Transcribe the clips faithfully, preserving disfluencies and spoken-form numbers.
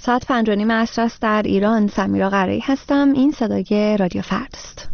ساعت پنج و نیم عصر است در ایران. سمیرا قره‌ای هستم. این صدای رادیو فرد است.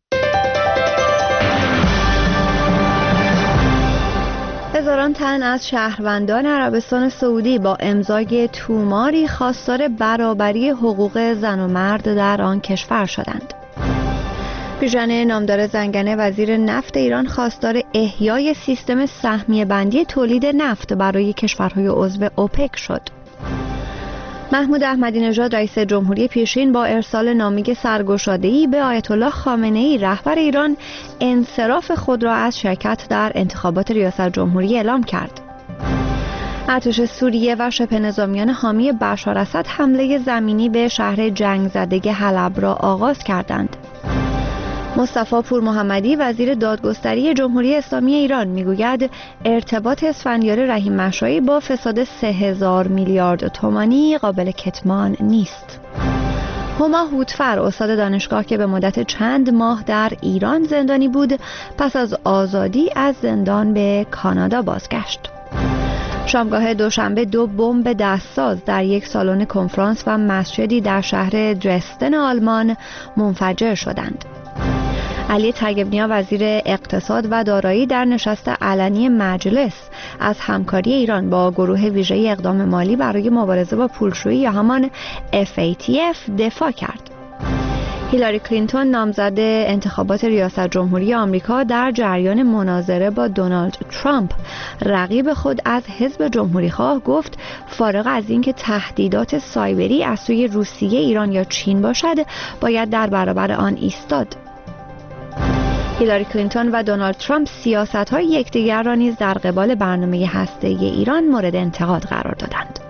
هزاران تن از شهروندان عربستان سعودی با امضای توماری خواستار برابری حقوق زن و مرد در آن کشور شدند. بیژن نامدار زنگنه وزیر نفت ایران خواستار احیای سیستم سهمیه بندی تولید نفت برای کشورهای عضو اوپک شد. محمود احمدی نژاد رئیس جمهوری پیشین با ارسال نامه سرگشاده‌ای به آیت الله خامنه‌ای رهبر ایران انصراف خود را از شرکت در انتخابات ریاست جمهوری اعلام کرد. ارتش سوریه و شبه نظامیان حامی بشار اسد حمله زمینی به شهر جنگ زده حلب را آغاز کردند. مصطفی پور محمدی وزیر دادگستری جمهوری اسلامی ایران میگوید ارتباط اسفندیار رحیم مشایی با فساد سه هزار میلیارد تومانی قابل کتمان نیست. هما هوتفر استاد دانشگاه که به مدت چند ماه در ایران زندانی بود پس از آزادی از زندان به کانادا بازگشت. شامگاه دوشنبه دو بمب دستساز در یک سالن کنفرانس و مسجدی در شهر درستن آلمان منفجر شدند. علی طیب‌نیا وزیر اقتصاد و دارایی در نشست علنی مجلس از همکاری ایران با گروه ویژه اقدام مالی برای مبارزه با پولشویی یا همان اف ای تی اف دفاع کرد. هیلاری کلینتون نامزد انتخابات ریاست جمهوری آمریکا در جریان مناظره با دونالد ترامپ رقیب خود از حزب جمهوری‌خواه گفت فارغ از اینکه تهدیدات سایبری از سوی روسیه، ایران یا چین باشد باید در برابر آن ایستاد. هیلاری کلینتون و دونالد ترامپ سیاست‌های یکدیگر را نیز در قبال برنامه هسته‌ای ایران مورد انتقاد قرار دادند.